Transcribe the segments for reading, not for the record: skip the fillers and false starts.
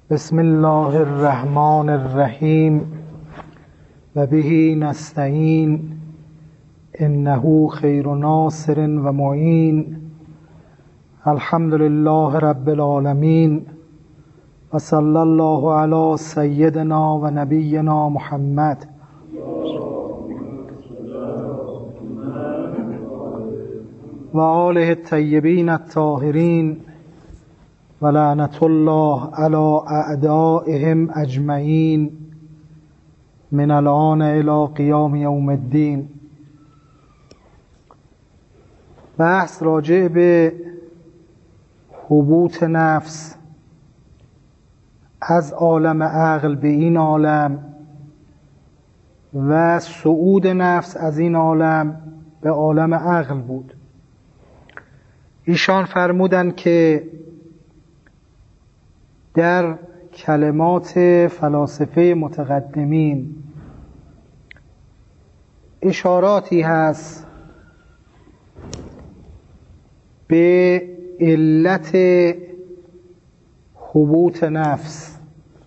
بسم الله الرحمن الرحیم و به نستعین انه خیر ناصر و معین. الحمد لله رب العالمین و صلی الله علی سیدنا و نبینا محمد و آله الطیبین الطاهرین و لعنت الله علی اعدائهم اجمعین من الآن الی قیام یوم الدین. بحث راجع به هبوط نفس از عالم عقل به این عالم و صعود نفس از این عالم به عالم عقل بود. ایشان فرمودند که در کلمات فلاسفه متقدمین اشاراتی هست به علت هبوط نفس.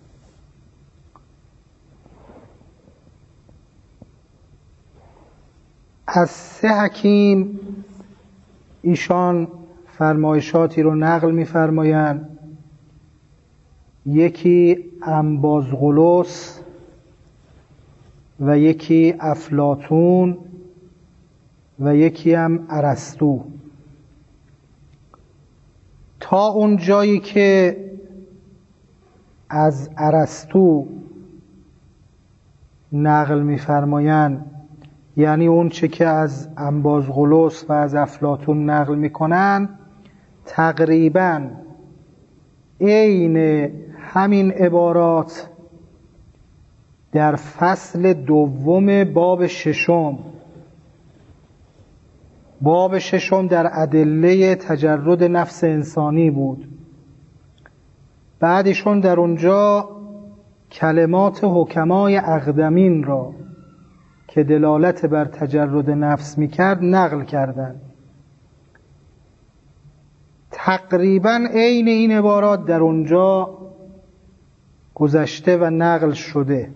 از سه حکیم ایشان فرمایشاتی رو نقل می‌فرمایند. یکی انبازغلس و یکی افلاطون و یکی هم ارسطو. تا اون جایی که از ارسطو نقل می‌فرمایند، یعنی اون چه که از انبازغلس و از افلاطون نقل می‌کنند، تقریباً عین همین عبارات در فصل دوم باب ششم در ادله تجرد نفس انسانی بود. بعدشون در اونجا کلمات حکمای اقدمین را که دلالت بر تجرد نفس میکرد نقل کردند. تقریباً عین این عبارات در اونجا گذشته و نقل شده.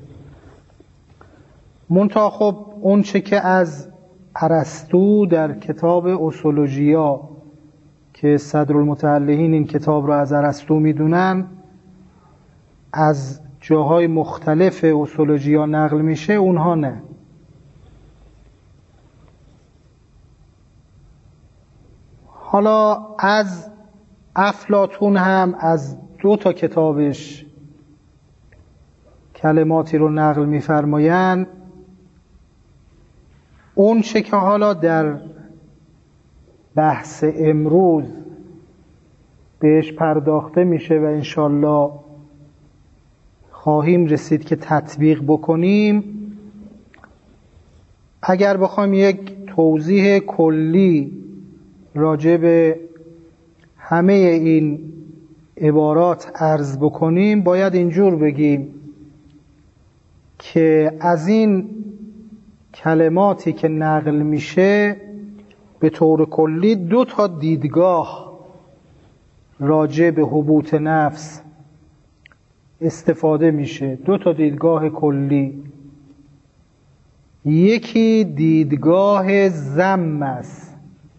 منتها خب اون چه که از ارسطو در کتاب اصولوژیا که صدرالمتعلقین این کتاب را از ارسطو میدونن، از جاهای مختلف اصولوژیا نقل میشه، اونها نه. حالا از افلاطون هم از 2 کتابش کلماتی رو نقل می‌فرمایند. اون چه که حالا در بحث امروز بهش پرداخته میشه و انشالله خواهیم رسید که تطبیق بکنیم، اگر بخوایم یک توضیح کلی راجع به همه این عبارات عرض بکنیم، باید اینجور بگیم که از این کلماتی که نقل میشه به طور کلی 2 دیدگاه راجع به هبوط نفس استفاده میشه. 2 دیدگاه کلی. یکی دیدگاه ذم است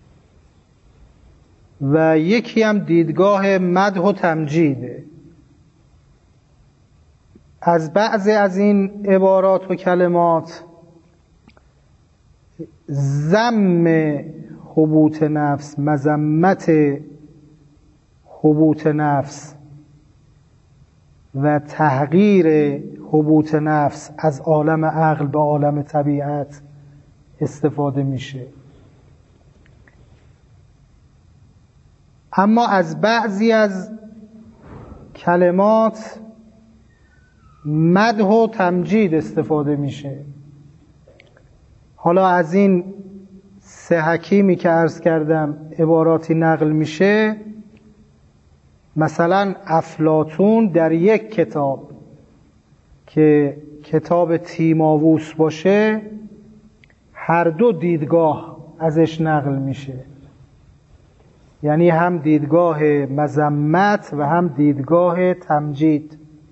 و یکی هم دیدگاه مدح و تمجیده. از بعضی از این عبارات و کلمات ذم هبوط نفس، مذمت هبوط نفس و تحقیر هبوط نفس از عالم عقل به عالم طبیعت استفاده میشه. اما از بعضی از کلمات مدح و تمجید استفاده میشه. حالا از این 3 حکیمی که عرض کردم عباراتی نقل میشه. مثلا افلاطون در یک کتاب که کتاب تیماووس باشه، هر 2 دیدگاه ازش نقل میشه. یعنی هم دیدگاه مذمت و هم دیدگاه تمجید.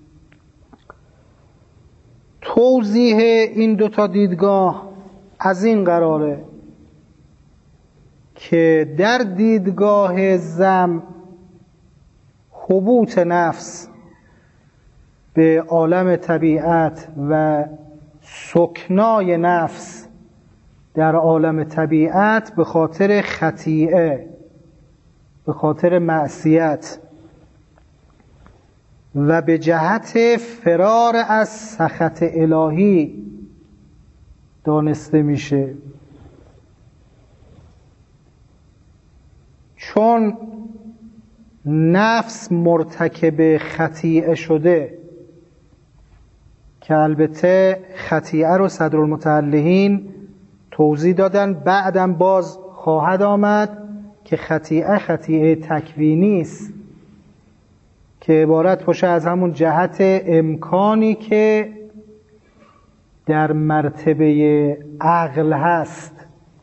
توضیح این دوتا دیدگاه از این قراره که در دیدگاه ذم هبوط نفس به عالم طبیعت و سکنای نفس در عالم طبیعت به خاطر خطیئه، به خاطر معصیت و به جهت فرار از سخط الهی دانسته میشه. چون نفس مرتکب خطیئه شده، که البته خطیئه رو صدرالمتعلقین توضیح دادن، بعدم باز خواهد آمد که خطیئه تکوینی است که عبارت باشه از همون جهت امکانی که در مرتبه عقل هست،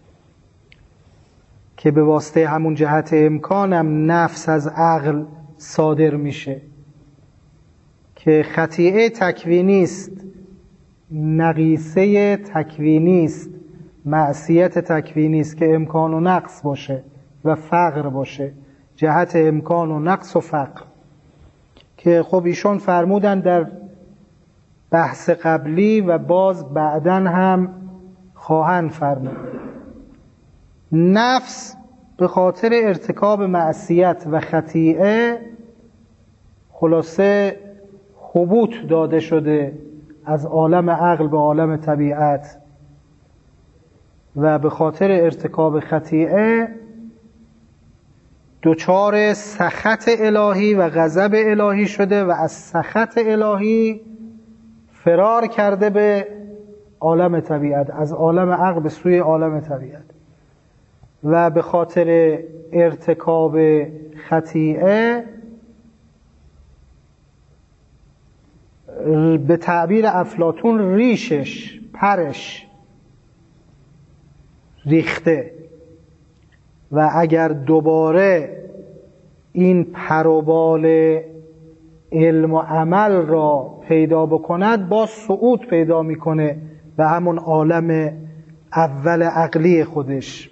که به واسطه همون جهت امکانم نفس از عقل صادر میشه، که خطیئه تکوینی است، نقیصه تکوینی است، معصیت تکوینی است که امکان و نقص باشه و فقر باشه، جهت امکان و نقص و فقر، که خب ایشون فرمودن در بحث قبلی و باز بعدن هم خواهند فرمود. نفس به خاطر ارتکاب معصیت و خطیئه خلاصه هبوط داده شده از عالم عقل به عالم طبیعت و به خاطر ارتکاب خطیئه دچار سخط الهی و غضب الهی شده و از سخط الهی فرار کرده به عالم طبیعت، از عالم عقل به سوی عالم طبیعت، و به خاطر ارتکاب خطیئه به تعبیر افلاطون ریشش، پرش ریخته و اگر دوباره این پر و بال علم و عمل را پیدا بکند باز صعود پیدا میکنه به همون عالم اول عقلی خودش.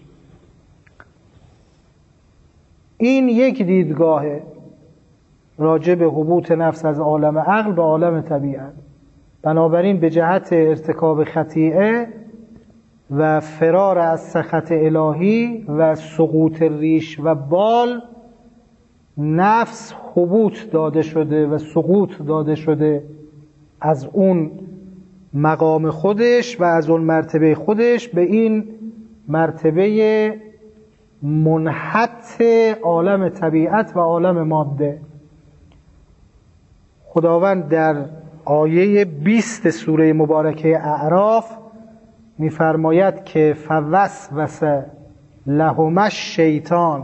این یک دیدگاهه راجع به هبوط نفس از عالم عقل به عالم طبیعت. بنابراین به جهت ارتکاب خطیئه و فرار از سخط الهی و سقوط ریش و بال، نفس هبوط داده شده و سقوط داده شده از اون مقام خودش و از اون مرتبه خودش به این مرتبه منحط عالم طبیعت و عالم ماده. خداوند در آیه 20 سوره مبارکه اعراف می‌فرماید که فوسوس لهما الشیطان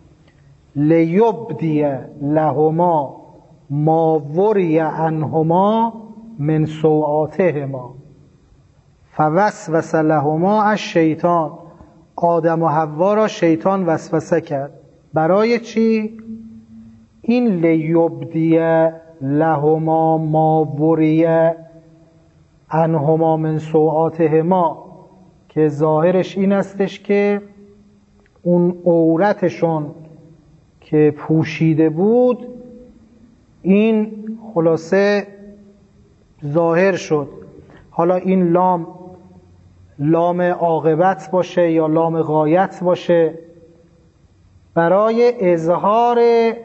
لیبدی لهما ما وری عنهما من سوآتهما. فوسوس لهما الشیطان، آدم و حوا را شیطان وسوسه کرد. برای چی؟ این لیبدی لهما ما وری عنهما من سوآتهما که ظاهرش این استش که اون عورتشون که پوشیده بود این خلاصه ظاهر شد. حالا این لام عاقبت باشه یا لام غایت باشه، برای اظهار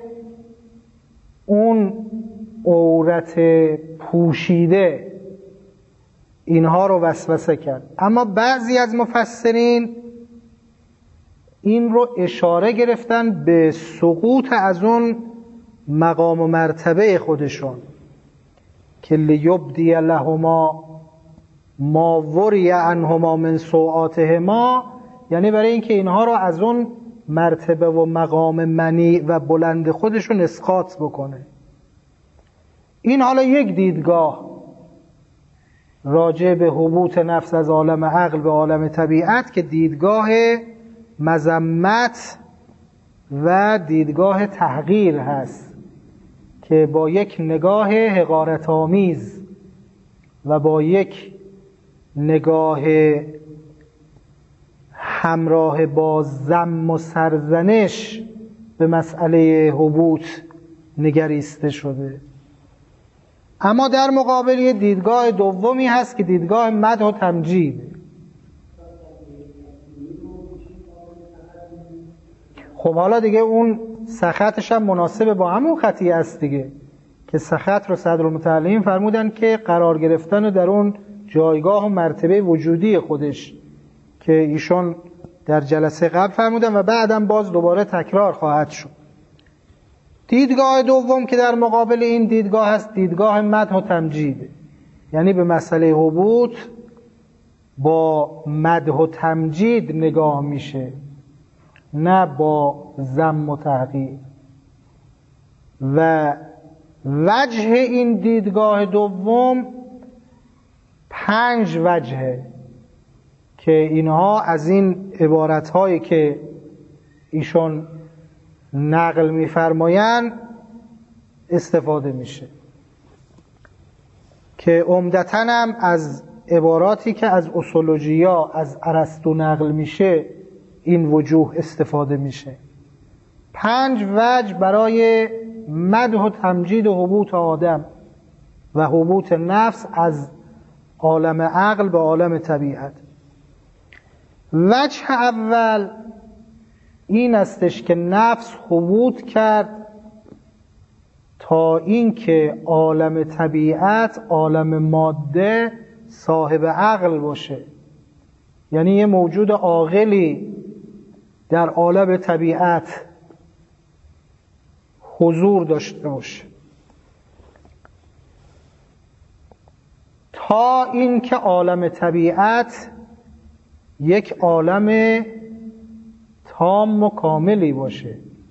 اون عورت پوشیده اینها رو وسوسه کرد. اما بعضی از مفسرین این رو اشاره گرفتن به سقوط از اون مقام و مرتبه خودشون که لیبدی لهما ما وری عنهما من سوآتهما، یعنی برای اینکه اینها رو از اون مرتبه و مقام منی و بلند خودشون اسقاط بکنه. این حالا یک دیدگاه راجع به هبوط نفس از عالم عقل به عالم طبیعت که دیدگاه مذمت و دیدگاه تحقیر هست، که با یک نگاه حقارت آمیز و با یک نگاه همراه با ذم و سرزنش به مسئله هبوط نگریسته شده. اما در مقابل یه دیدگاه دومی هست که دیدگاه مدح و تمجید. خب حالا دیگه اون سخطش هم مناسب با همون خطی است دیگه، که سخط رو صدرالمتعلمین فرمودن که قرار گرفتن در اون جایگاه و مرتبه وجودی خودش که ایشون در جلسه قبل فرمودن و بعدم باز دوباره تکرار خواهد شد. دیدگاه دوم که در مقابل این دیدگاه هست دیدگاه مدح و تمجید، یعنی به مسئله هبوط با مدح و تمجید نگاه میشه، نه با ذم و تحقیر. و وجه این دیدگاه دوم 5 وجهه که اینها از این عبارتهایی که ایشون نقل می‌فرمایند استفاده میشه، که عمدتاً هم از عباراتی که از اصولوژیا از ارسطو نقل میشه این وجوه استفاده میشه. 5 وجه برای مدح و تمجید و هبوط آدم و هبوط نفس از عالم عقل به عالم طبیعت. وجه اول این استش که نفس هبوط کرد تا اینکه عالم طبیعت، عالم ماده صاحب عقل باشه، یعنی یه موجود عاقلی در عالم طبیعت حضور داشته باشه، تا اینکه عالم طبیعت یک عالم تام و کاملی باشه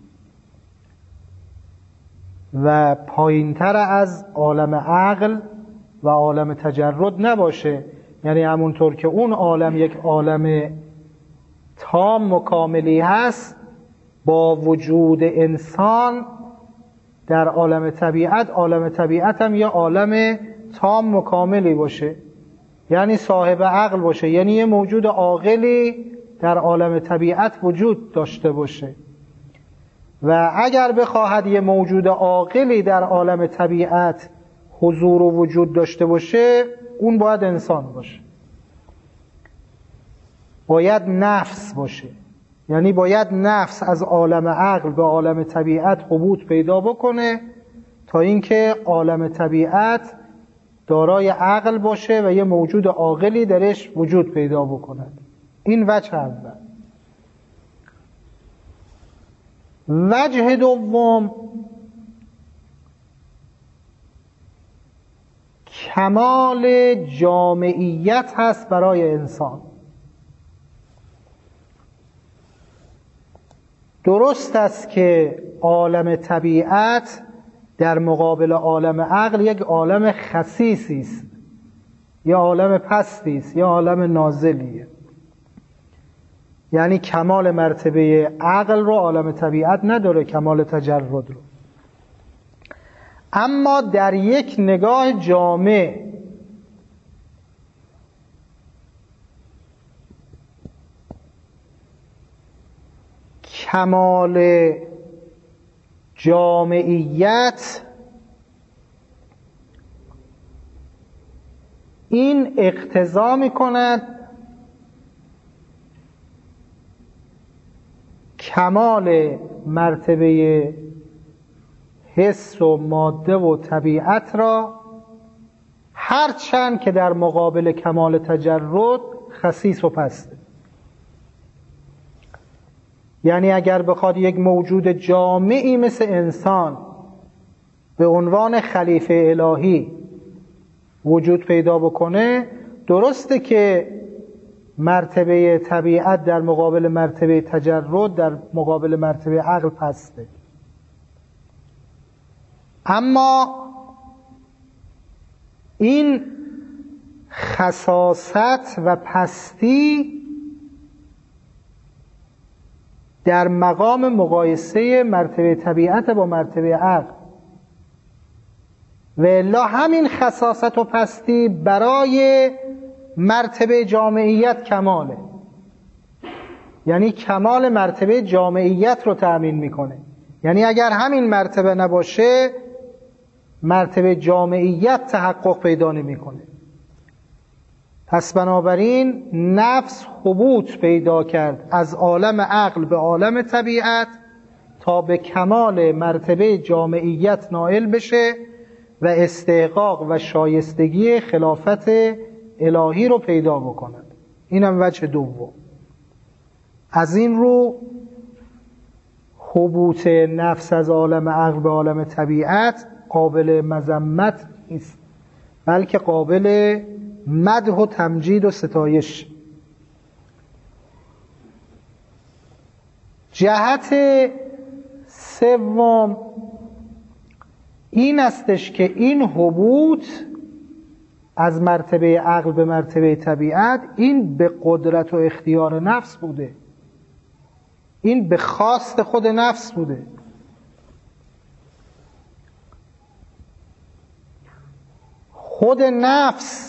و پایین‌تر از عالم عقل و عالم تجرد نباشه. یعنی همونطور که اون عالم یک عالم تام و کاملی هست، با وجود انسان در عالم طبیعت هم یه عالم تام و کاملی باشه، یعنی صاحب عقل باشه، یعنی یه موجود عاقلی در عالم طبیعت وجود داشته باشه. و اگر بخواهد یه موجود عاقلی در عالم طبیعت حضور و وجود داشته باشه، اون باید انسان باشه، باید نفس باشه، یعنی باید نفس از عالم عقل به عالم طبیعت هبوط پیدا بکنه تا اینکه عالم طبیعت دارای عقل باشه و یه موجود عاقلی درش وجود پیدا بکند. این وجه اول. وجه دوم کمال جامعیت هست برای انسان. درست است که عالم طبیعت در مقابل عالم عقل یک عالم خسیسی است، یا عالم پستی است، یا عالم نازلیه، یعنی کمال مرتبه عقل رو عالم طبیعت نداره، کمال تجرد رو. اما در یک نگاه جامع کمال جامعیت این اقتضا می‌کند کمال مرتبه حس و ماده و طبیعت را، هرچند که در مقابل کمال تجرد خسیس و پسته. یعنی اگر بخواد یک موجود جامعی مثل انسان به عنوان خلیفه الهی وجود پیدا بکنه، درسته که مرتبه طبیعت در مقابل مرتبه تجرد، در مقابل مرتبه عقل پسته، اما این خساست و پستی در مقام مقایسه مرتبه طبیعت با مرتبه عقل. و الا همین خساست و پستی برای مرتبه جامعیت کماله، یعنی کمال مرتبه جامعیت رو تأمین میکنه. یعنی اگر همین مرتبه نباشه مرتبه جامعیت تحقق پیدا نمیکنه. پس بنابراین نفس هبوط پیدا کرد از عالم عقل به عالم طبیعت تا به کمال مرتبه جامعیت نائل بشه و استحقاق و شایستگی خلافت الهی رو پیدا بکند. اینم وجه دوم. از این رو هبوط نفس از عالم عقل به عالم طبیعت قابل مذمت نیست، بلکه قابل مدح و تمجید و ستایش. جهت سوم این استش که این هبوط از مرتبه عقل به مرتبه طبیعت این به قدرت و اختیار نفس بوده، این به خواست خود نفس بوده. خود نفس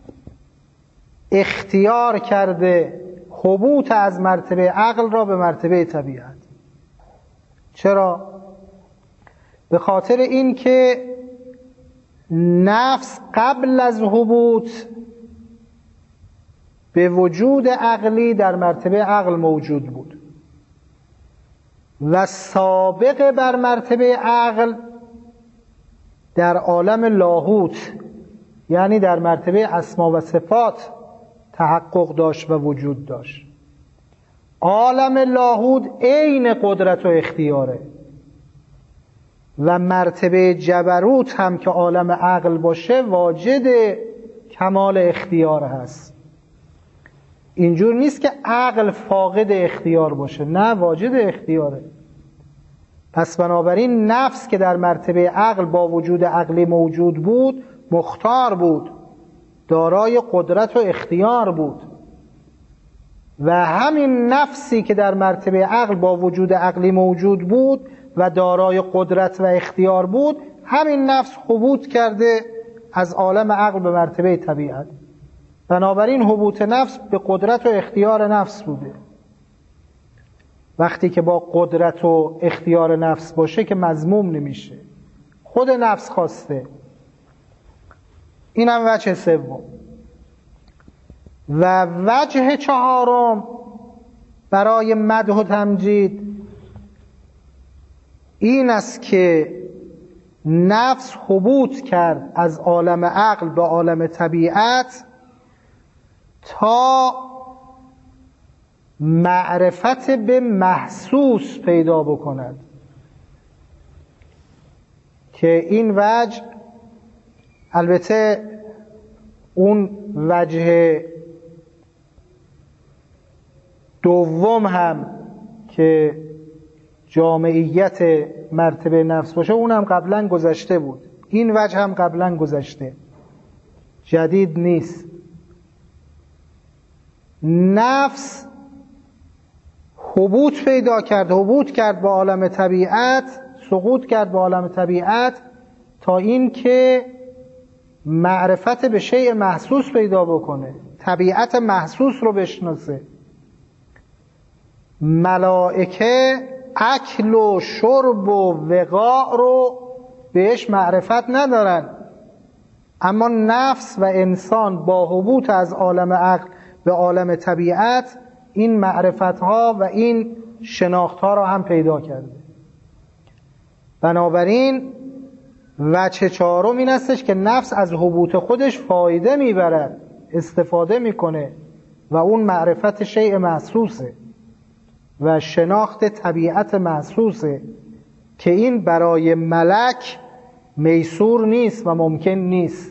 اختیار کرده هبوط از مرتبه عقل را به مرتبه طبیعت. چرا؟ به خاطر این که نفس قبل از هبوط به وجود عقلی در مرتبه عقل موجود بود و سابق بر مرتبه عقل در عالم لاهوت، یعنی در مرتبه اسما و صفات تحقق داشت و وجود داشت. عالم لاهوت عین قدرت و اختیاره و مرتبه جبروت هم که عالم عقل باشه واجد کمال اختیار هست. اینجور نیست که عقل فاقد اختیار باشه، نه، واجد اختیاره. پس بنابراین نفس که در مرتبه عقل با وجود عقلی موجود بود مختار بود، دارای قدرت و اختیار بود و همین نفسی که در مرتبه عقل با وجود عقلی موجود بود و دارای قدرت و اختیار بود، همین نفس هبوط کرده از عالم عقل به مرتبه طبیعت. بنابراین هبوط نفس به قدرت و اختیار نفس بوده. وقتی که با قدرت و اختیار نفس باشه که مذموم نمیشه، خود نفس خواسته. اینم وجه سوم. و وجه چهارم برای مدح و تمجید این است که نفس هبوط کرد از عالم عقل به عالم طبیعت تا معرفت به محسوس پیدا بکند، که این وجه البته اون وجه دوم هم که جامعیت مرتبه نفس باشه اونم قبلا گذشته بود، این وجه هم قبلا گذشته، جدید نیست. نفس هبوط پیدا کرد، هبوط کرد با عالم طبیعت، سقوط کرد با عالم طبیعت تا این که معرفت به شیء محسوس پیدا بکنه، طبیعت محسوس رو بشناسه. ملائکه اکل و شرب و وقاع رو بهش معرفت ندارن، اما نفس و انسان با هبوط از عالم عقل به عالم طبیعت این معرفت ها و این شناخت ها را هم پیدا کرده. بنابراین وجه چهارم این استش که نفس از هبوط خودش فایده میبرد، استفاده میکنه و اون معرفت شیء محسوسه و شناخت طبیعت محسوسه که این برای ملک میسور نیست و ممکن نیست.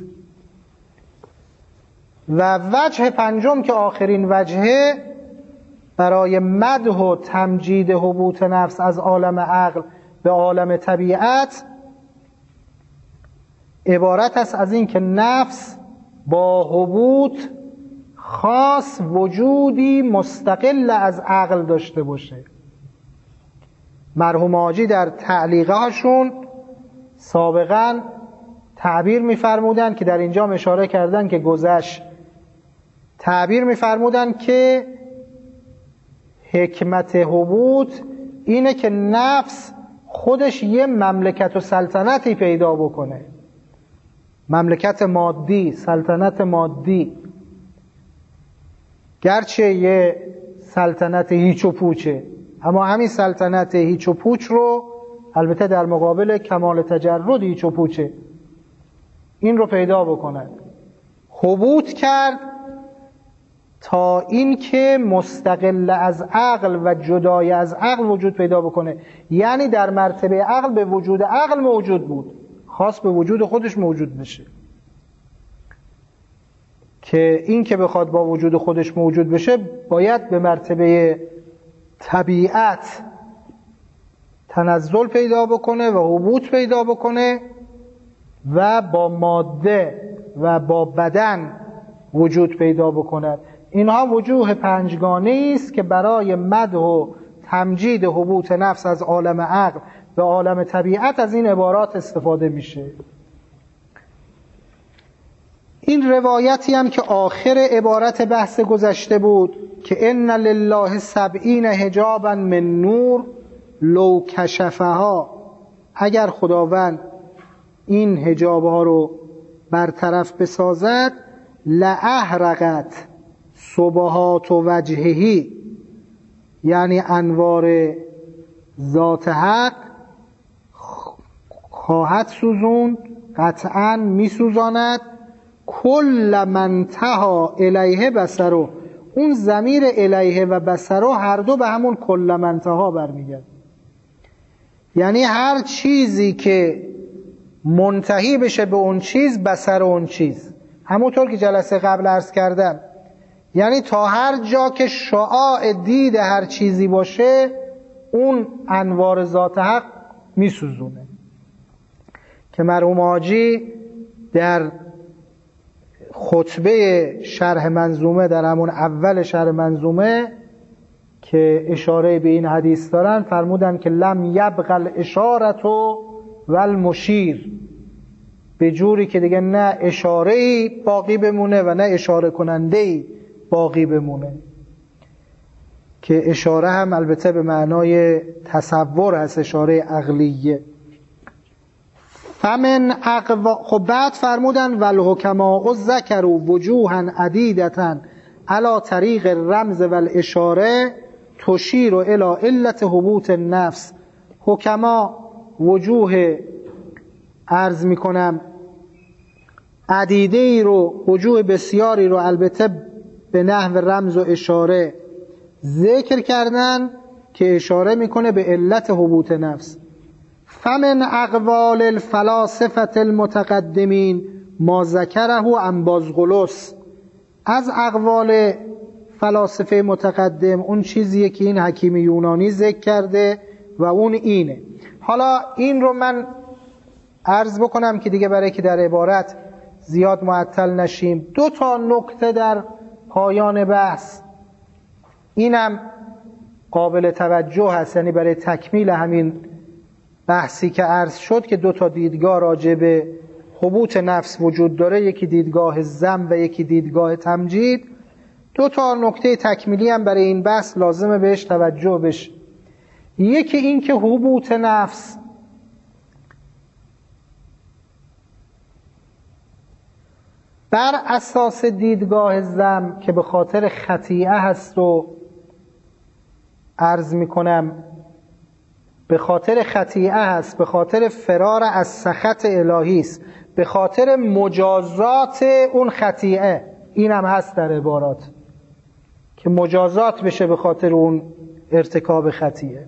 و وجه پنجم که آخرین وجهه برای مدح و تمجید هبوط نفس از عالم عقل به عالم طبیعت عبارت است از این که نفس با هبوط خاص وجودی مستقل از عقل داشته باشه. مرحوم حاجی در تعلیقه هاشون سابقا تعبیر می‌فرمودن که در اینجا اشاره کردن که گذشت، تعبیر می‌فرمودن که حکمت هبوط اینه که نفس خودش یه مملکت و سلطنتی پیدا بکنه، مملکت مادی، سلطنت مادی، گرچه یه سلطنت هیچ و پوچه، اما همین سلطنت هیچ و پوچ رو البته در مقابل کمال تجرد هیچ و پوچه، این رو پیدا بکنن. هبوط کرد تا این که مستقل از عقل و جدای از عقل وجود پیدا بکنه، یعنی در مرتبه عقل به وجود عقل موجود بود، خاص به وجود خودش موجود بشه، که این که بخواد با وجود خودش موجود بشه باید به مرتبه طبیعت تنزل پیدا بکنه و هبوط پیدا بکنه و با ماده و با بدن وجود پیدا بکنه. اینها وجوه پنجگانه است که برای مدح و تمجید هبوط نفس از عالم عقل به عالم طبیعت از این عبارات استفاده میشه. این روایتی هم که آخر عبارت بحث گذشته بود که ان لله 70 حجابا من نور لو کشفها، اگر خداوند این حجابها رو برطرف بسازد لاحرقت سبحات وجهه، یعنی انوار ذات حق خواهد سوزوند، قطعا میسوزاند، کل من تها الیه بصره، اون ضمیر الیه و بصره هر دو به همون کل من تها برمیگرد، یعنی هر چیزی که منتهی بشه به اون چیز بصر اون چیز، همونطور که جلسه قبل عرض کردم، یعنی تا هر جا که شعاع دید هر چیزی باشه اون انوار ذات حق میسوزونه، که مرحوم حاجی در خطبه شرح منظومه، در همون اول شرح منظومه که اشاره به این حدیث دارن، فرمودن که لم یبق الاشارة و المشیر، به جوری که دیگه نه اشاره‌ای باقی بمونه و نه اشاره کننده‌ای باقی بمونه، که اشاره هم البته به معنای تصور هست، اشاره عقلیه. فمن خب بعد فرمودن والحکماء ذکروا وجوها عدیدة علی طریق الرمز والاشاره تشیر الی علت هبوط النفس. حکما وجوه عرض میکنم عدیده‌ای رو، وجوه بسیاری رو البته به نحو رمز و اشاره ذکر کردن که اشاره میکنه به علت هبوط نفس. فمن اقوال الفلاسفه المتقدمین ما ذکره انبازغلس، از اقوال فلاسفه متقدم اون چیزیه که این حکیم یونانی ذکر کرده و اون اینه. حالا این رو من عرض بکنم که دیگه برای که در عبارت زیاد معطل نشیم، 2 نکته در پایان بحث، اینم قابل توجه هست، یعنی برای تکمیل همین بحثی که عرض شد که 2 دیدگاه راجع به هبوط نفس وجود داره، یکی دیدگاه ذم و یکی دیدگاه تمجید. 2 نکته تکمیلی هم برای این بحث لازمه بهش توجه بشه. یکی این که هبوط نفس بر اساس دیدگاه ذم که به خاطر خطیئه هست و عرض میکنم به خاطر خطیئه هست، به خاطر فرار از سخط الهی است، به خاطر مجازات اون خطیئه، این هم هست در عبارات که مجازات بشه به خاطر اون ارتکاب خطیئه.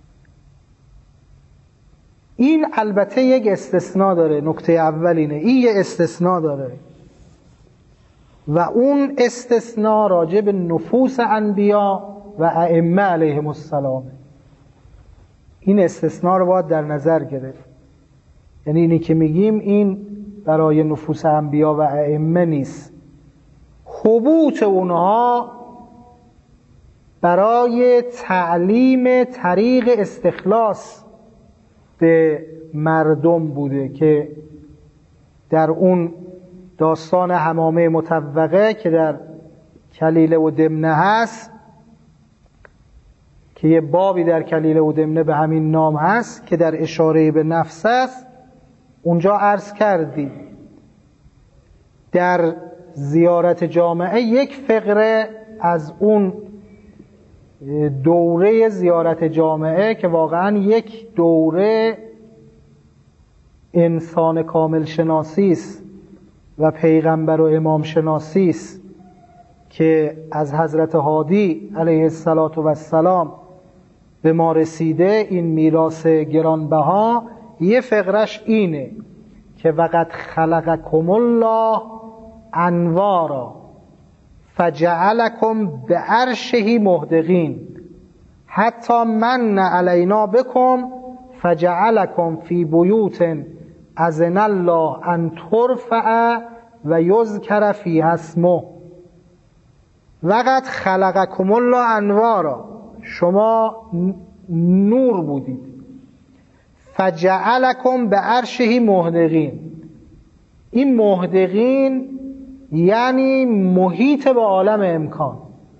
این البته یک استثناء داره، نکته اول اینه، این یه استثناء داره و اون استثناء راجع به نفوس انبیا و ائمه علیهم السلام. این استثناء رو باید در نظر گرفت، یعنی اینی که میگیم این برای نفوس انبیا و ائمه نیست، هبوط اونها برای تعلیم طریق استخلاص به مردم بوده که در اون داستان حمامه مطوقه که در کلیله و دمنه هست، که یه بابی در کلیله و دمنه به همین نام هست که در اشاره به نفس است، اونجا عرض کردیم در زیارت جامعه یک فقره از اون دوره زیارت جامعه که واقعا یک دوره انسان کامل شناسی است و پیغمبر و امام شناسی است که از حضرت هادی علیه السلام به ما رسیده، این میراث گرانبها، یه فقرش اینه که وقد خلقکم الله انوارا فجعلکم بعرشه مهدقین حتی من علینا بکم فجعلکم فی بیوت اذن الله ان ترفع و یذکر فیها اسمه. وقد خلقکم الله انوارا، شما نور بودید، فجعلکم بعرشه مهدقین، این مهدقین یعنی محیط به عالم امکان،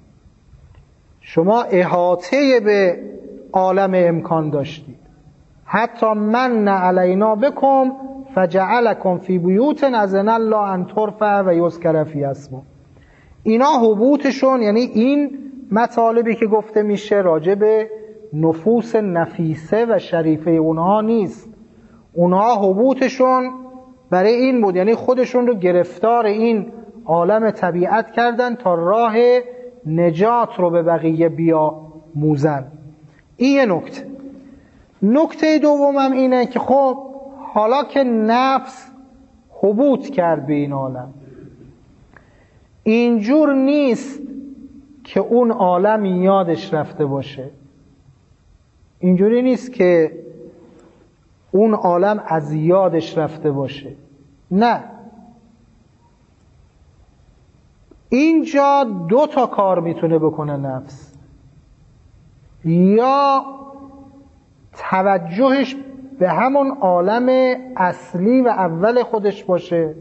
شما احاطه به عالم امکان داشتید. حتی من علینا بکم فجعلکم فی بیوت اذن الله ان ترفع و یذکر فیها اسمه. اینا حبوطشون، یعنی این مطالبی که گفته میشه راجع به نفوس نفیسه و شریفه اونها نیست، اونها حبوطشون برای این بود، یعنی خودشون رو گرفتار این عالم طبیعت کردن تا راه نجات رو به بقیه بیاموزن. این یه نکته. نکته دومم اینه که خب حالا که نفس حبوط کرد به این عالم، اینجور نیست که اون عالم یادش رفته باشه، اینجوری نیست که اون عالم از یادش رفته باشه، نه، اینجا دو تا کار میتونه بکنه نفس. یا توجهش به همون عالم اصلی و اول خودش باشه،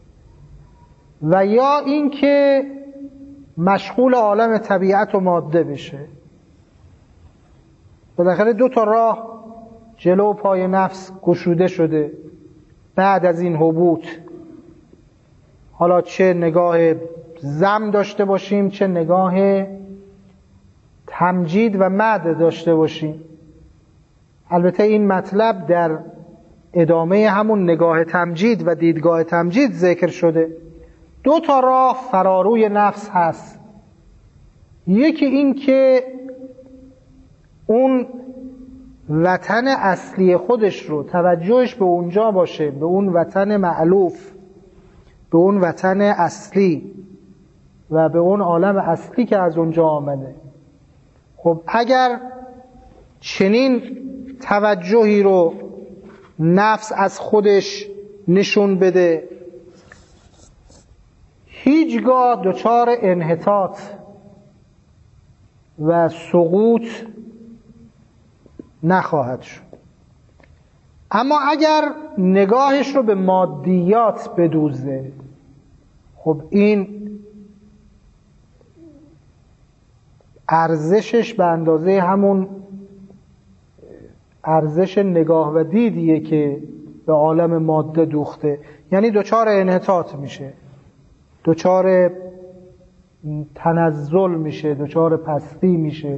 و یا اینکه مشغول عالم طبیعت و ماده بشه. بالاخره دو تا راه جلو و پای نفس گشوده شده بعد از این حبوط. حالا چه نگاه ذم داشته باشیم، چه نگاه تمجید و مدح داشته باشیم. البته این مطلب در ادامه همون نگاه تمجید و دیدگاه تمجید ذکر شده. دو تا راه فراروی نفس هست. یکی این که اون وطن اصلی خودش رو توجهش به اونجا باشه، به اون وطن مألوف، به اون وطن اصلی و به اون عالم اصلی که از اونجا آمده. خب اگر چنین توجهی رو نفس از خودش نشون بده، هیچگاه دچار انحطاط و سقوط نخواهد شد. اما اگر نگاهش رو به مادیات بدوزه، خب این ارزشش به اندازه همون ارزش نگاه و دیدیه که به عالم ماده دوخته، یعنی دچار انحطاط میشه، دچار تنزل میشه، دچار پستی میشه.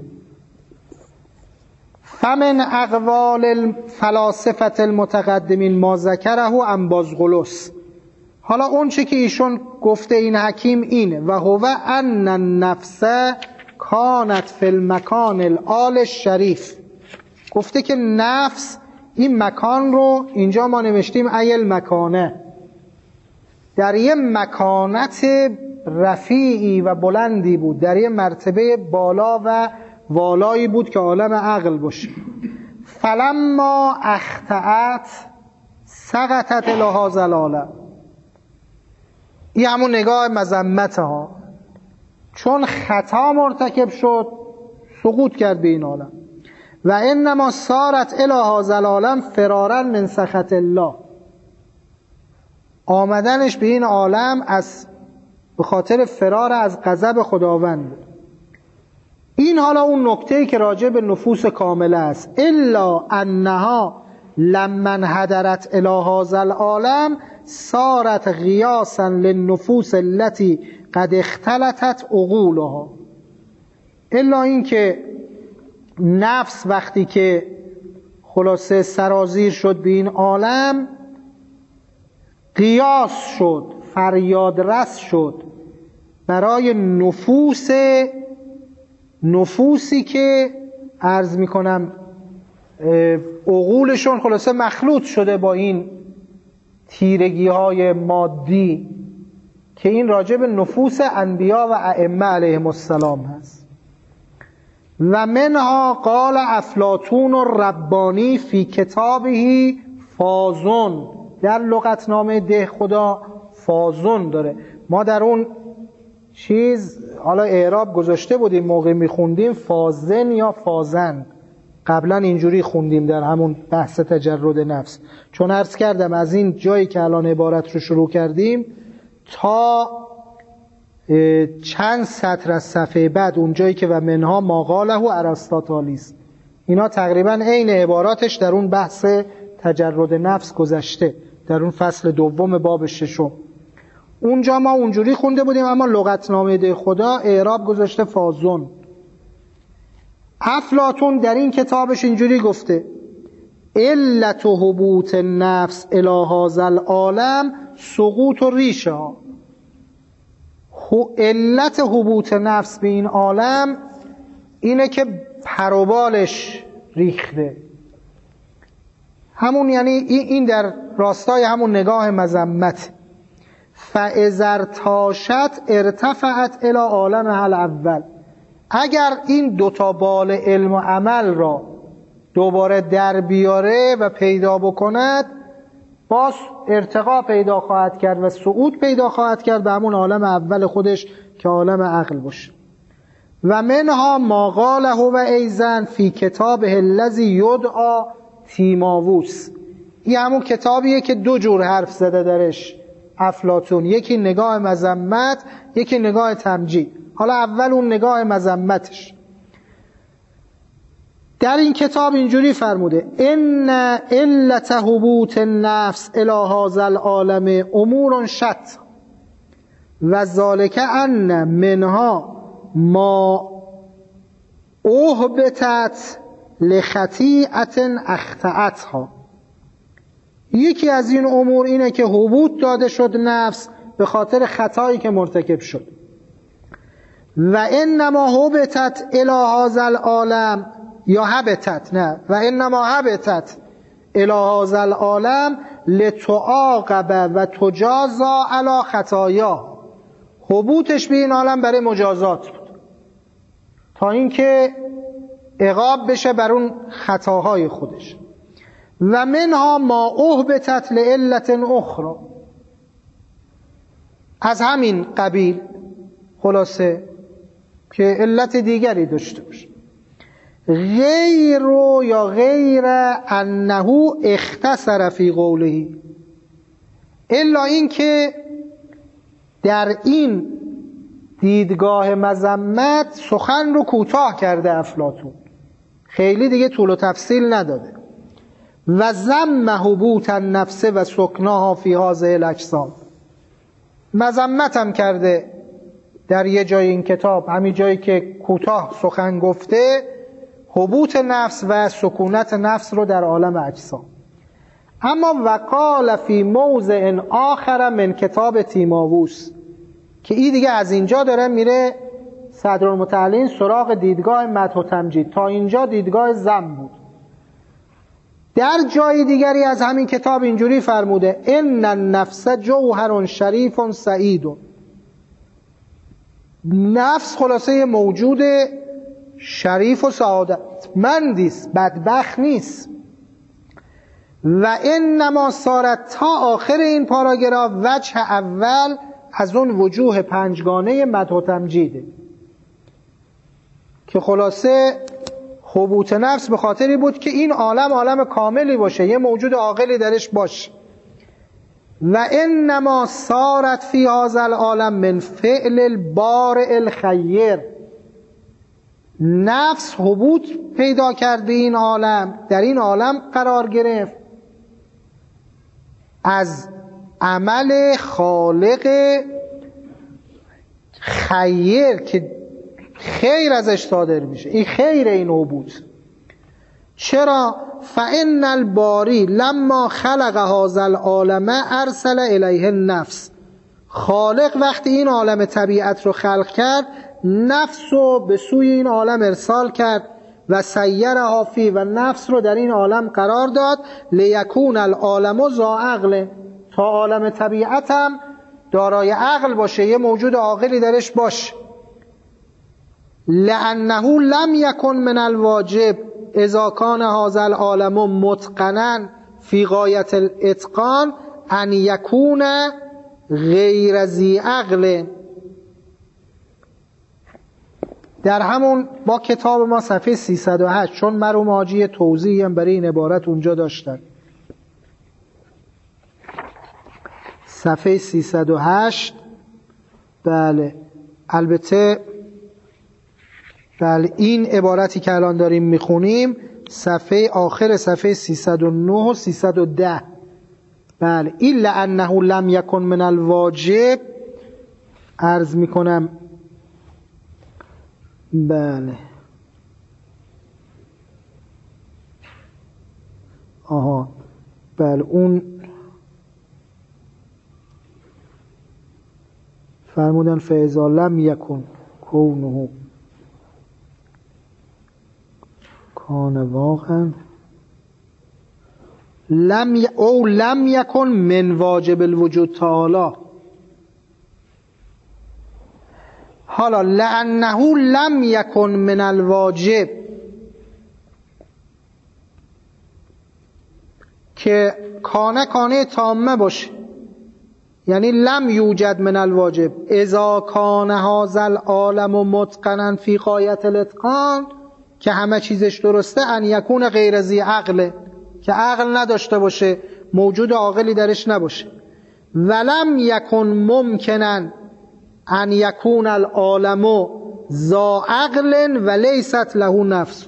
فمن اقوال الفلاسفه المتقدمین ما ذکره انبازغلس. حالا اون چه که ایشون گفته این حکیم اینه: و هو ان النفس کانت فی المکان العال الشریف. گفته که نفس این مکان رو اینجا ما نوشتیم ایل مکانه، در یه مکانت رفیعی و بلندی بود، در یه مرتبه بالا و والایی بود که عالم عقل باشه. فلما اخطأت سقطت الی هذا العالم. این همون نگاه مذمت ها، چون خطا مرتکب شد سقوط کرد به این عالم. و انما صارت الی هذا العالم فرارا من سخط الله. آمدنش به این عالم به خاطر فرار از غضب خداوند. این حالا اون نکته‌ای که راجع به نفوس کامله است. الا انها لما انحدرت الی هذا العالم صارت غیاسا للنفوس التي قد اختلطت عقولها. الا این که نفس وقتی که خلاصه سرازیر شد به این عالم، قیاس شد، فریادرس شد برای نفوسی که عرض میکنم عقولشون خلاصه مخلوط شده با این تیرگی های مادی، که این راجع به نفوس انبیا و ائمه علیهم السلام هست. و منها قال افلاطون الربانی فی کتابه فازون، در لغتنامه ده خدا فازون داره. ما در اون حالا اعراب گذاشته بودیم موقع میخوندیم فازن یا فازن، قبلا اینجوری خوندیم در همون بحث تجرد نفس. چون عرض کردم از این جایی که الان عبارت رو شروع کردیم تا چند سطر از صفحه بعد، اون جایی که و منها ما قاله ارسطاطالیس، اینا تقریبا عین عباراتش در اون بحث تجرد نفس گذشته، در اون فصل دوم باب ششم. اونجا ما اونجوری خونده بودیم، اما لغتنامه ده خدا اعراب گذاشته فازون. افلاطون در این کتابش اینجوری گفته: علت هبوط النفس الی هذا العالم سقوط ریشها. علت هبوط نفس به این عالم اینه که پروبالش ریخته. همون یعنی این در راستای همون نگاه مذمت. فاذا ارتاشت ارتفعت الی عالمها الاول. اگر این دوتا بال علم و عمل را دوباره در بیاره و پیدا بکند، باز ارتقا پیدا خواهد کرد و صعود پیدا خواهد کرد به همون عالم اول خودش که عالم عقل باشه. و منها ما قاله و ایزن فی کتابه الذی یدعا تیماووس. این همون کتابیه که دو جور حرف زده درش افلاطون، یکی نگاه مذمت، یکی نگاه تمجید. حالا اول اون نگاه مذمتش. در این کتاب اینجوری فرموده: ان علت هبوط النفس الی هذا العالم امور شت و ذالک ان منها ما اهبطت لخطیئت اخطأتها. یکی از این امور اینه که هبوط داده شد نفس به خاطر خطایی که مرتکب شد. و انما هبطت الی هذا العالم، یا هبطت، نه، و انما هبطت الی هذا العالم لتعاقب و تجازا علی خطایا. هبوطش به این عالم برای مجازات بود، تا اینکه عقاب بشه بر اون خطاهای خودش. و منها ما اهبطت لعلت اخرى. از همین قبیل خلاصه که علت دیگری داشته باشه. غیر انه اختصر فی قوله، الا این که در این دیدگاه مذمت سخن رو کوتاه کرده افلاطون، خیلی دیگه طول و تفصیل نداده. و ذم هبوط النفس و سکناها فی هذه الاجسام، مذمت هم کرده در یه جای این کتاب، همین جایی که کوتاه سخن گفته، هبوط نفس و سکونت نفس رو در عالم اجسام. اما وقال فی موضع آخر من کتاب تیماووس، که این دیگه از اینجا داره میره صدرالمتعلین سراغ دیدگاه مدح و تمجید. تا اینجا دیدگاه ذم بود. در جای دیگری از همین کتاب اینجوری فرموده: ان النفس جوهر شریف سعید. نفس خلاصه موجود شریف و سعادتمندیست، بدبخت نیست. و انما صارت، تا آخر این پاراگراف، وجه اول از اون وجوه پنجگانه مدح و تمجیده که خلاصه هبوط نفس به خاطری بود که این عالم عالم کاملی باشه، یه موجود عاقلی درش باشه. و انما صارت فی هذا العالم من فعل البارئ الخیر، نفس حبوط پیدا کرده این عالم، در این عالم قرار گرفت از عمل خالق خیر که خیر ازش صادر میشه. این خیر این حبوط. چرا؟ فإن الباری لما خلق هذا العالم ارسل الیه النفس، خالق وقتی این عالم طبیعت رو خلق کرد نفس رو به سوی این عالم ارسال کرد و سیرها فی، و نفس رو در این عالم قرار داد لیکون العالم ذا عقل، تا عالم طبیعت هم دارای عقل باشه، یه موجود عاقلی درش باشه. لأنه لم یکن من الواجب اذا کان هذا العالم متقنا فی غایت الاتقان ان یکون غیر ذی عقل. در همون با کتاب ما صفحه 308، چون مرحوم حاجی توضیحی هم برای این عبارت اونجا داشتن، صفحه 308. بله البته بله این عبارتی که الان داریم میخونیم صفحه آخر صفحه 309 و 310. بله الا انه لم یکن من الواجب، عرض میکنم بله بله اون فرمودن فاذا لم یکن کونه کان واقعا لم یکن من واجب الوجود تعالی. حالا لأنه لم یکن من الواجب که کانه تامه باشه، یعنی لم یوجد من الواجب اذا کان هذا العالم متقنا فی غایت الاتقان، که همه چیزش درسته، ان یکون غیر ذی عقل، که عقل نداشته باشه، موجود عاقلی درش نباشه. ولم یکن ممکنا ان یکون العالم ذا عقل و لیست له نفس،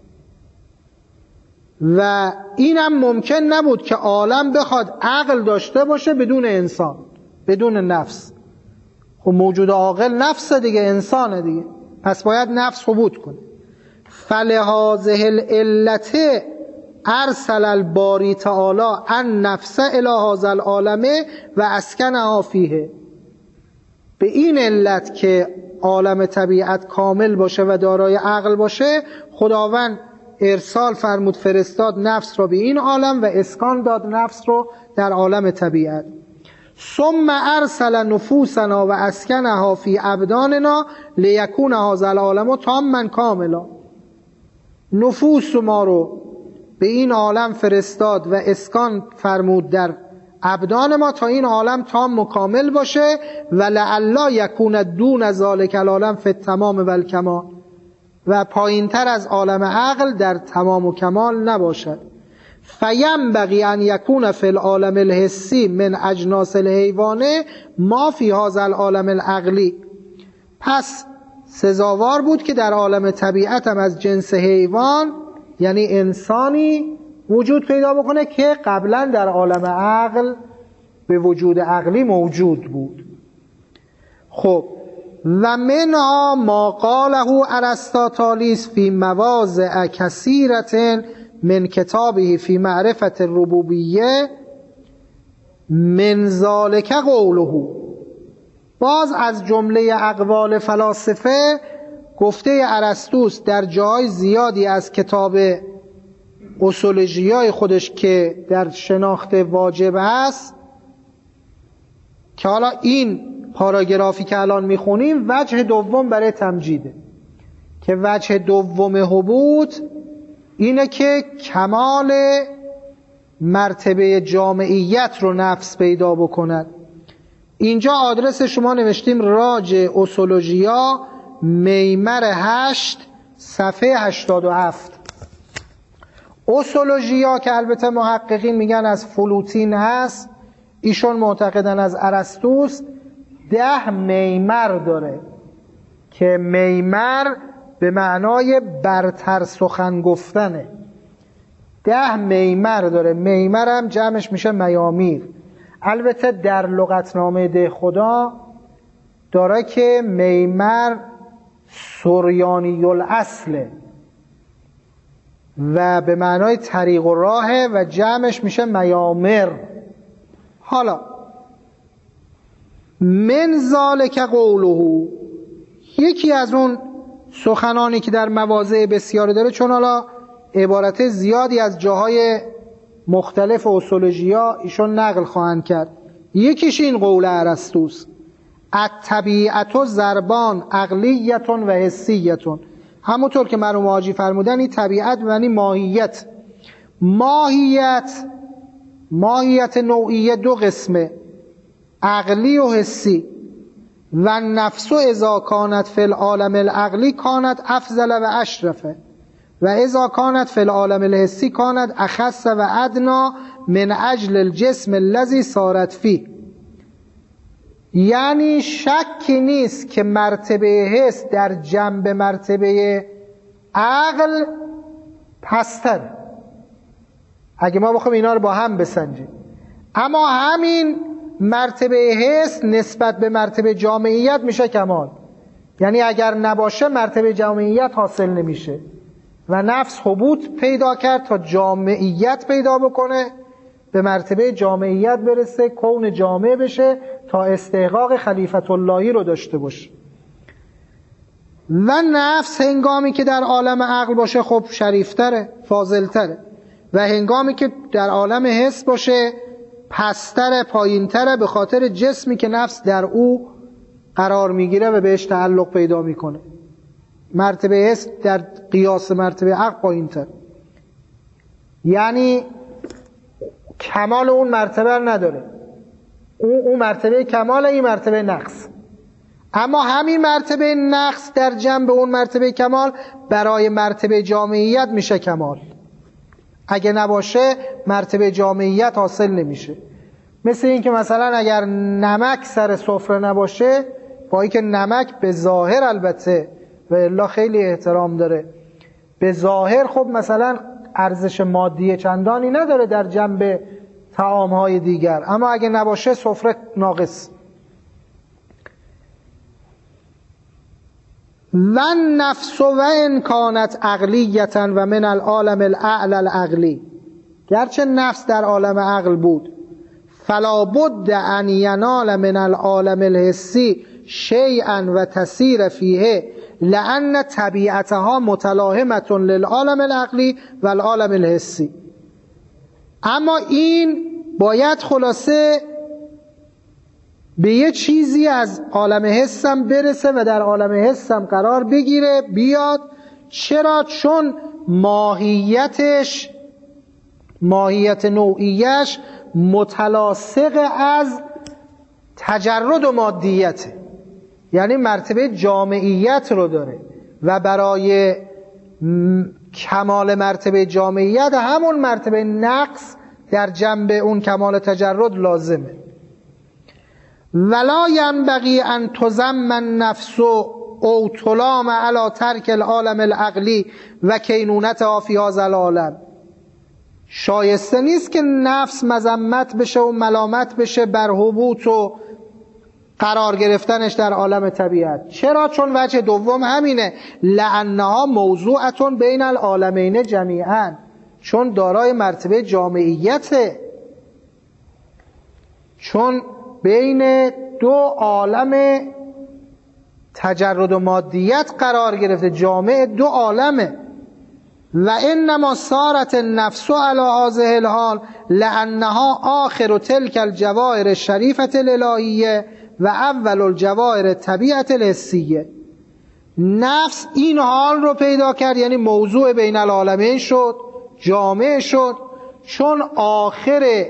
و اینم ممکن نبود که عالم بخواد عقل داشته باشه بدون انسان، بدون نفس. خب موجود عاقل نفس دیگه، انسانه دیگه، پس باید نفس حبوط کنه. فلهذه العلت ارسل الباری تعالی ان نفس الی هذا العالم و اسکنها فیه. به این علت که عالم طبیعت کامل باشه و دارای عقل باشه، خداوند ارسال فرمود، فرستاد نفس را به این عالم و اسکان داد نفس رو در عالم طبیعت. ثم ارسل نفوسنا و اسکنها فی ابداننا لیکون هذا العالم تاما کاملا. نفوس ما رو به این عالم فرستاد و اسکان فرمود در ابدان ما تا این عالم تام و کامل باشه. و لعلا یکون دون ذالک العالم فی التمام و الکمال، و پایین تر از عالم عقل در تمام و کمال نباشد. فینبغی ان یکون فی العالم الحسی من اجناس الحیوانه ما فی هذا العالم العقلی. پس سزاوار بود که در عالم طبیعت هم از جنس حیوان، یعنی انسانی وجود پیدا بکنه که قبلا در عالم عقل به وجود عقلی موجود بود. خب و منها ما قاله ارسطاطالیس فی مواضع کثیرة من کتابه فی معرفت الربوبیه، من ذالک قوله. باز از جمله اقوال فلاسفه گفته ارسطوس در جای زیادی از کتاب اصولوژیای خودش که در شناخت واجب هست، که حالا این پاراگرافی که الان میخونیم وجه دوم برای تمجیده، که وجه دوم حبوط اینه که کمال مرتبه جامعیت رو نفس پیدا بکند. اینجا آدرس شما نوشتیم راج اصولوژیا میمر 8 صفحه 87. اصولوژیا که البته محققین میگن از فلوتین هست، ایشون معتقدن از ارسطوست 10 میمر داره که میمر به معنای برتر سخن گفتنه. 10 میمر داره. میمر هم جمعش میشه میامیر. البته در لغتنامه ده خدا داره که میمر سریانی الاصله و به معنای طریق و راهه و جمعش میشه میامر. حالا من ذالک قوله، یکی از اون سخنانی که در مواضع بسیاری داره، چون حالا عبارت زیادی از جاهای مختلف اصولوژیا ایشون نقل خواهند کرد، یکیش این قول ارسطوست: الطبیعت ضربان عقلیت و حسیت. همونطور که مرحوم حاجی فرمودن این طبیعت یعنی ماهیت نوعیه 2 قسمه، عقلی و حسی. و نفس اذا کانت فی العالم العقلی کانت افضل و اشرفه و اذا کانت فی العالم الحسی کانت اخص و ادنا من اجل الجسم الذی صارت فیه. یعنی شکی نیست که مرتبه حس در جنب مرتبه عقل پستر، اگه ما بخوایم اینا رو با هم بسنجیم. اما همین مرتبه حس نسبت به مرتبه جامعیت میشه کمال. یعنی اگر نباشه مرتبه جامعیت حاصل نمیشه و نفس حبوط پیدا کرد تا جامعیت پیدا بکنه، به مرتبه جامعیت برسه، کون جامع بشه تا استحقاق خلیفت اللهی رو داشته باشه. و نفس هنگامی که در عالم عقل باشه خب شریفتره، فاضلتره، و هنگامی که در عالم حس باشه پستره، پایینتره، به خاطر جسمی که نفس در او قرار میگیره و بهش تعلق پیدا میکنه. مرتبه حس در قیاس مرتبه عقل پایینتر، یعنی کمال اون مرتبه نداره. اون مرتبه کمال، این مرتبه نقص. اما همین مرتبه نقص در جنب اون مرتبه کمال برای مرتبه جامعیت میشه کمال. اگه نباشه مرتبه جامعیت حاصل نمیشه. مثل این که مثلا اگر نمک سر سفره نباشه، با اینکه نمک به ظاهر البته و الا خیلی احترام داره، به ظاهر خب مثلا ارزش مادی چندانی نداره در جنب طعام‌های دیگر، اما اگه نباشه سفره ناقص. و نفس و ان کانت عقلیتا و من العالم الاعلی العقلی، گرچه نفس در عالم عقل بود، فلا بد ان ینال من العالم الحسی شیئا و تسیر فیه لان طبیعتها متلاهمه للعالم العقلی و العالم الحسی. اما این باید خلاصه به یه چیزی از عالم حسم برسه و در عالم حسم قرار بگیره بیاد. چرا؟ چون ماهیت نوعیش متلاصق از تجرد و مادیته، یعنی مرتبه جامعیت رو داره و برای کمال مرتبه جامعیت همون مرتبه نقص در جنب اون کمال تجرد لازمه. ولا ینبغی ان تذم النفس او تلام علی ترک العالم العقلی و کینونتها فی هذا العالم. شایسته نیست که نفس مذمت بشه و ملامت بشه بر حبوط و قرار گرفتنش در عالم طبیعت. چرا؟ چون وجه دوم همینه، لانها موضوعة بین العالمین جمیعا، چون دارای مرتبه جامعیته، چون بین 2 عالم تجرد و مادیت قرار گرفته، جامع 2 عالمه. و انما صارت النفس علی هذه الحال لانها آخر تلك الجواهر الشریفه الالهیه و اول الجواهر الطبیعه الحسیه. نفس این حال رو پیدا کرد، یعنی موضوع بین العالمین شد، جامع شد، چون آخر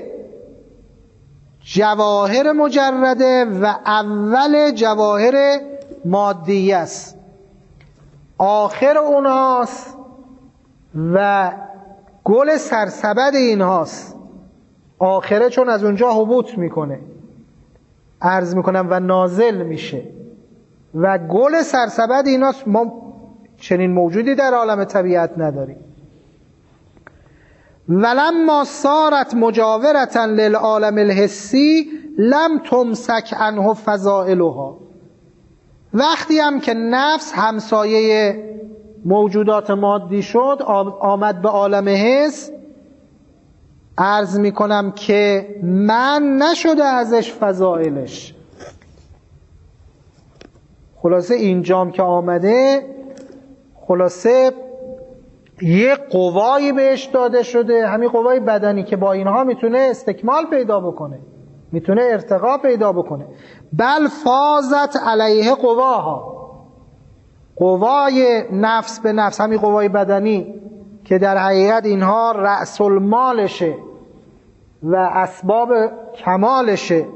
جواهر مجرده و اول جواهر مادیه است، آخر اونهاست و گل سرسبد اینهاست. آخره چون از اونجا هبوط میکنه، عرض میکنم، و نازل میشه و گل سرسبد ایناست. ما چنین موجودی در عالم طبیعت نداریم. ولما صارت مجاورتا للعالم الحسی لم تمسک عنه فضائلها. وقتی هم که نفس همسایه موجودات مادی شد، آمد به عالم حس، عرض میکنم که من نشده ازش فضائلش. خلاصه اینجام که آمده، خلاصه یه قوایی بهش داده شده، همین قوای بدنی که با اینها میتونه استکمال پیدا بکنه، میتونه ارتقا پیدا بکنه. بل فازت علیه قواها، قوای نفس به نفس، همین قوای بدنی که در حقیقت اینها رأس المالشه و اسباب کمالشه،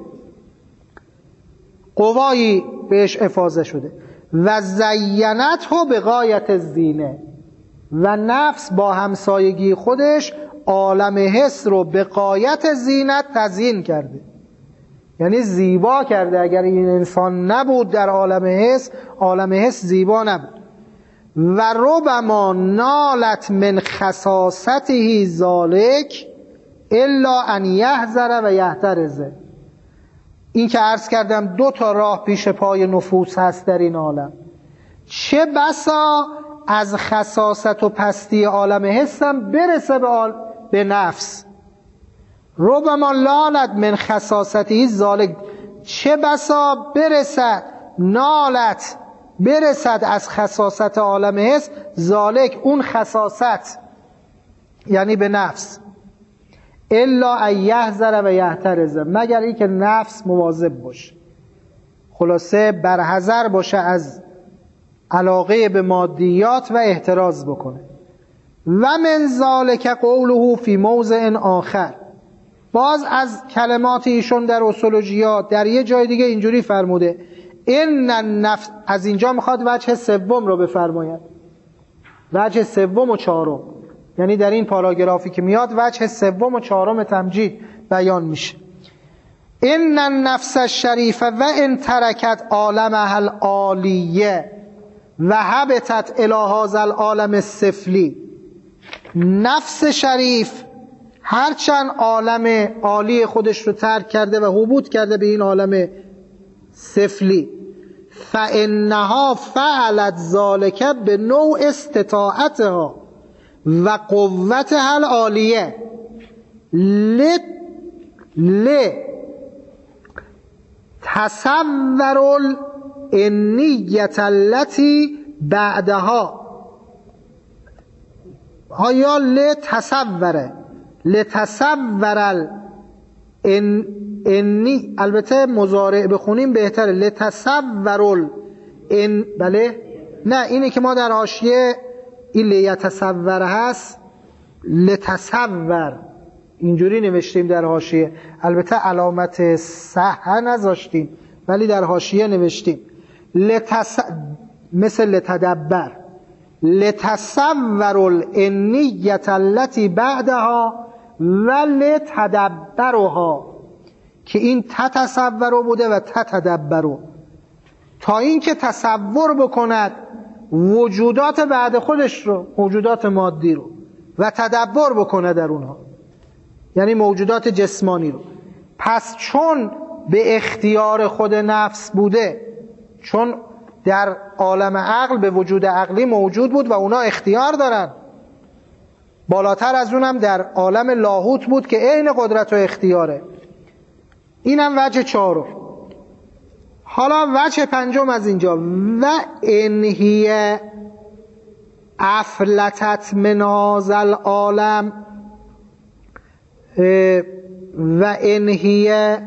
قوایی بهش افاضه شده. و زینته به غایت الزینه، و نفس با همسایگی خودش عالم حس رو به غایت زینت تزیین کرده، یعنی زیبا کرده. اگر این انسان نبود در عالم حس، عالم حس زیبا نبود. و ربما نالت من خصاصته ذالک الا ان یحذر و یحترز. این که عرض کردم 2 راه پیش پای نفوس هست در این عالم. چه بسا از خصاصت و پستی عالم حسم برسه به نفس. ربما نالت من خصاصته ذالک، چه بسا برسد، نالت برسد از خصاصت عالم حس، ذالک اون خصاصت یعنی به نفس، الا ان یحذر و یحترز، مگر این که نفس مواظب باشه، خلاصه برحذر باشه از علاقه به مادیات و احتراز بکنه. و من ذالک قوله فی موضع آخر، باز از کلمات ایشون در اصولوژیا در یه جای دیگه اینجوری فرموده، این النفس، از اینجا میخواد وجه سوم رو بفرماید، وجه سوم و چهارم، یعنی در این پاراگرافی که میاد وجه سوم و چهارم تمجید بیان میشه. این النفس الشریفه و ان ترکت عالمها العالیه و هبطت الی هذا العالم السفلی. نفس شریف هرچند عالم عالی خودش رو ترک کرده و هبوط کرده به این عالم سفلی، فانها فعلت ذلک به نوع استطاعتها و قوتها العالیه تصور النیت التي بعدها، آیا لتصور انی، البته مضارع بخونیم بهتره، لتصور بله، نه اینه که ما در حاشیه این لیتصور هست، لتصور اینجوری نوشتیم در حاشیه، البته علامت صح نذاشتیم ولی در حاشیه نوشتیم مثل لتدبر، لتصور النیت التي بعدها و لتدبرها، که این تتصور بوده و تتدبر، تا این که تصور بکند وجودات بعد خودش رو، موجودات مادی رو، و تدبر بکنه در اونها، یعنی موجودات جسمانی رو. پس چون به اختیار خود نفس بوده، چون در عالم عقل به وجود عقلی موجود بود و اونا اختیار دارن، بالاتر از اونم در عالم لاهوت بود که عین قدرت و اختیاره. اینم وجه چهارم. حالا وجه پنجم از اینجا، و انهیه افلتت من هذا العالم، و انهیه،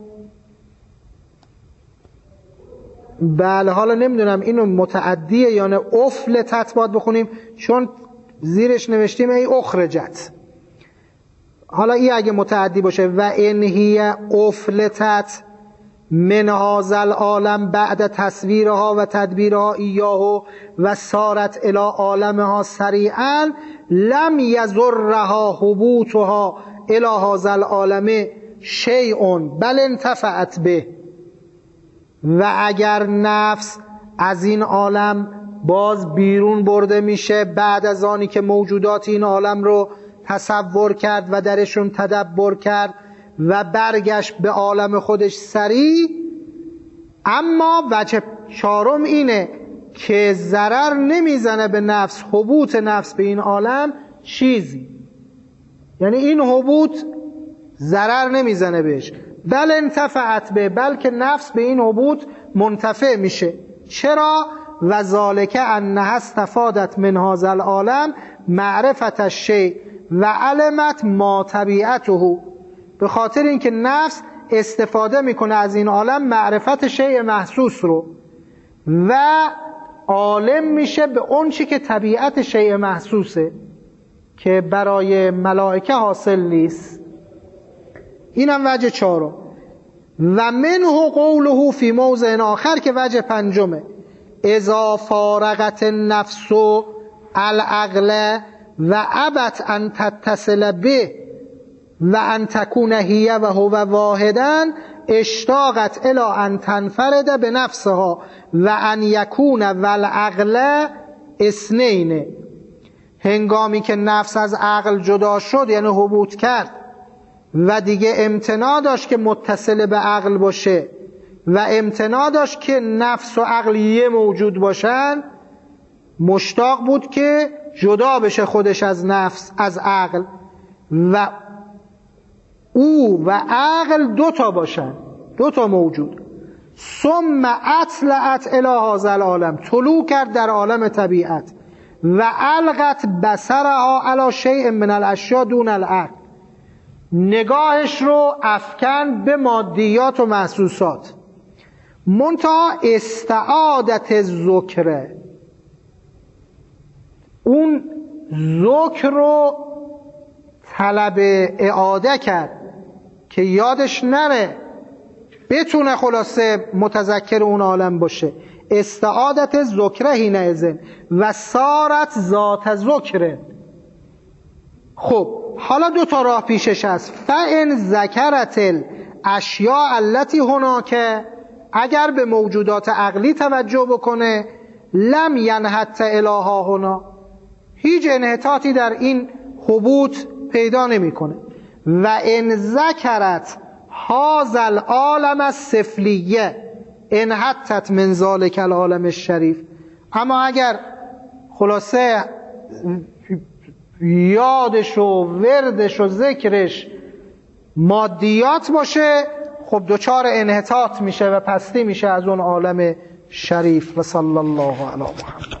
بله حالا نمیدونم اینو متعدیه یا نه، افلتت باید بخونیم چون زیرش نوشتیم ای اخرجت. حالا این اگه متعدی باشه، و انهیه افلتت من هذا العالم بعد تصویرها و تدبیرها ایاه و سارت الی عالمها سریعا لم یضرها هبوطها الی هذا العالم شیء بل انتفعت به، و اگر نفس از این عالم باز بیرون برده میشه بعد از آنی که موجودات این عالم رو تصور کرد و درشون تدبر کرد و برگشت به عالم خودش سریع، اما وجه چهارم اینه که ضرر نمیزنه به نفس، هبوط نفس به این عالم چیزی، یعنی این هبوط ضرر نمیزنه بهش، بل انتفعت به، بلکه نفس به این هبوط منتفع میشه. چرا؟ و ذالک انها استفادت من هذا العالم معرفت الشیء و علمت ما طبیعته، به خاطر اینکه نفس استفاده میکنه از این عالم معرفت شیء محسوس رو و عالم میشه به اون چی که طبیعت شیء محسوسه که برای ملائکه حاصل نیست. اینم وجه چهارم. و منه قوله فی موضع آخر که وجه پنجمه، اذا فارغت النفس العقل و ابت ان تتصل به و ان تکون هی و هو واحدا اشتاقت الی ان تنفرد به نفسها و ان یکون والعقل اثنین. هنگامی که نفس از عقل جدا شد، یعنی هبوط کرد و دیگه امتناع داشت که متصل به عقل باشه و امتناع داشت که نفس و عقل یه موجود باشن، مشتاق بود که جدا بشه خودش از نفس، از عقل، و او و عقل دوتا باشن، دوتا موجود. ثم اطلعت الی هذا العالم، طلوع کرد در عالم طبیعت، و القت بصرها علی شیء من الاشیاء دون العقل، نگاهش رو افکن به مادیات و محسوسات. منتها استعادت ذکره، اون ذکر رو طلب اعاده کرد که یادش نره، بتونه خلاصه متذکر اون عالم باشه. استعادت ذکره حینئذ و صارت ذات ذکره. خب حالا دو تا راه پیشش هست. فان ذکرت الاشیاء التي هناک، اگر به موجودات عقلی توجه بکنه، لم ینحط الها هنا، هیچ انحطاطی در این هبوط پیدا نمیکنه. و ان ذکرت هذا العالم السفلیه انحطت من ذلک العالم الشریف، اما اگر خلاصه یادش و وردش و ذکرش مادیات باشه، خب دوچار انحطاط میشه و پستی میشه از اون عالم شریف. و صلی الله علی محمد.